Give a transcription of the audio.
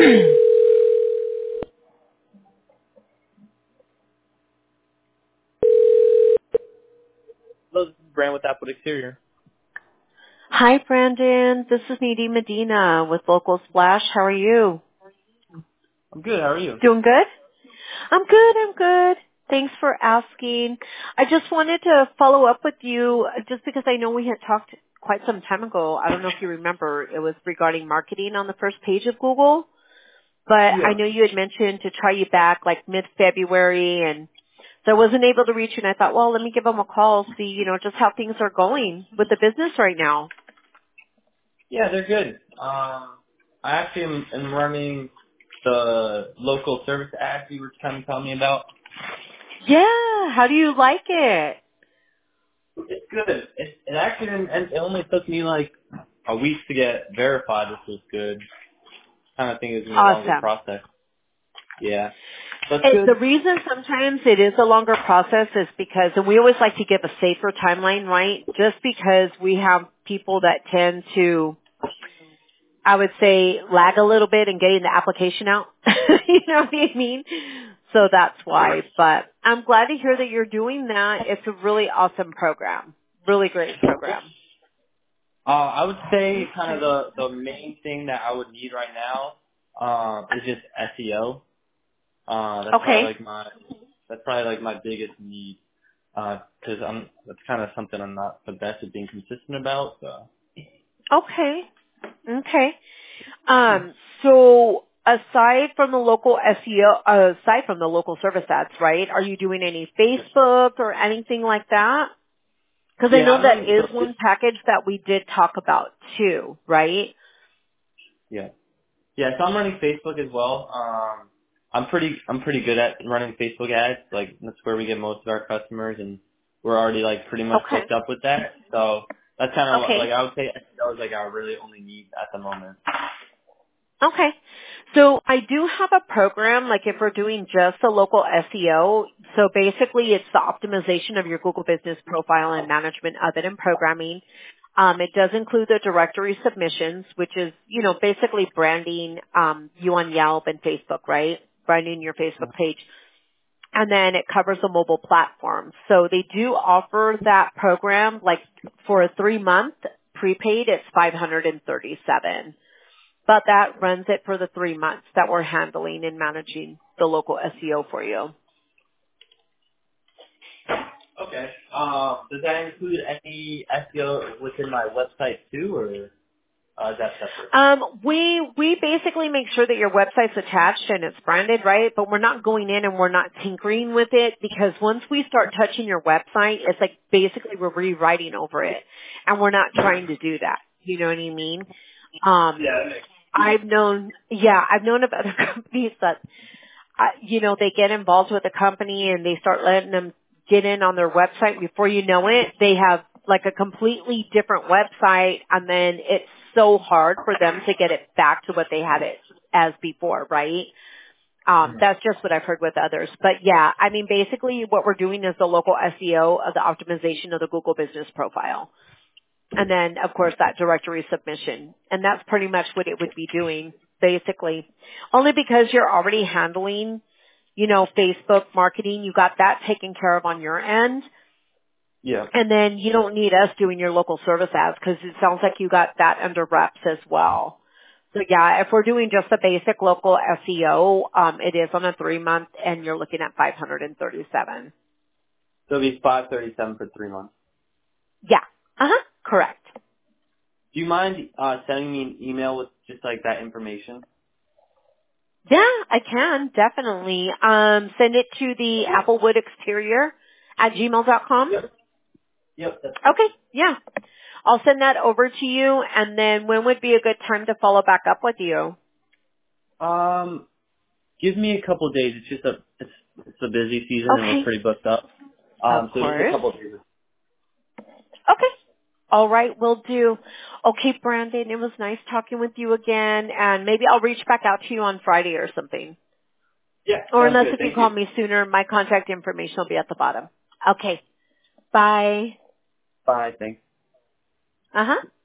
Hello, this is Brand with Apple Exterior. Hi, Brandon. This is Needy Medina with Local Splash. How are you? I'm good. How are you? Doing good? I'm good. I'm good. Thanks for asking. I just wanted to follow up with you just because I know we had talked quite some time ago. I don't know if you remember. It was regarding marketing on the first page of Google. But I Yeah. know you had mentioned to try you back like mid-February, and so I wasn't able to reach you, and I thought, well, let me give them a call, see, just how things are going with the business right now. Yeah, they're good. I actually am running the local service ads you were kind of telling me about. Yeah. How do you like it? It's good. It actually didn't, and it only took me like a week to get verified, which was good. Kind of think it was gonna be a longer Awesome. process. Yeah, that's The good. reason sometimes it is a longer process is because, and we always like to give a safer timeline, right? Just because we have people that tend to, I would say, lag a little bit in getting the application out. You know what I mean? So that's why. But I'm glad to hear that you're doing that. It's a really awesome program. Really great program. I would say kind Okay. of the main thing that I would need right now is just SEO. Okay. That's probably like my biggest need. Cause that's kind of something I'm not the best at being consistent about, so. Okay. Okay. So aside from the local SEO, aside from the local service ads, right? Are you doing any Facebook or anything like that? Because I Yeah, know I'm that running, is one package that we did talk about too, right? yeah. Yeah, so I'm running Facebook as well. I'm pretty good at running Facebook ads, like that's where we get most of our customers and we're already like pretty much Okay. booked up with that, so that's kind of Okay. like, I would say SEO is like our really only need at the moment. Okay. So I do have a program, like if we're doing just the local SEO, so basically it's the optimization of your Google business profile and management of it and programming. It does include the directory submissions, which is, basically branding you on Yelp and Facebook, right? Branding your Facebook page. And then it covers the mobile platform. So they do offer that program, like for a 3-month prepaid, it's 537. But that runs it for the 3 months that we're handling and managing the local SEO for you. Okay. Does that include any SEO within my website too, or is that separate? We basically make sure that your website's attached and it's branded, right? But we're not going in and we're not tinkering with it because once we start touching your website, it's like basically we're rewriting over it, and we're not trying to do that. You know what I mean? Yeah, Um, that makes I've known of other companies that they get involved with a company and they start letting them get in on their website. Before you know it, they have like a completely different website, and then it's so hard for them to get it back to what they had it as before, right? That's just what I've heard with others. But yeah, I mean, basically what we're doing is the local SEO of the optimization of the Google business profile. And then, of course, that directory submission. And that's pretty much what it would be doing, basically. Only because you're already handling, Facebook marketing. You got that taken care of on your end. Yeah. And then you don't need us doing your local service ads because it sounds like you got that under reps as well. So yeah, if we're doing just the basic local SEO, it is on a 3-month and you're looking at 537. So it'll be 537 for 3 months. Yeah. Uh-huh. Correct. Do you mind sending me an email with just like that information? Yeah, I can, definitely. Send it to the Applewood Exterior at gmail.com. Yep. Yep. That's Okay, yeah. I'll send that over to you, and then when would be a good time to follow back up with you? Give me a couple of days. It's just it's a busy season and we're Okay. pretty booked up. Of So just a course. couple of days. Okay. All right, will do. Okay, Brandon, it was nice talking with you again, and maybe I'll reach back out to you on Friday or something. Yeah, Or sounds unless good. if you Thank call you. me sooner, my contact information will be at the bottom. Okay. Bye. Bye. Thanks. Uh-huh.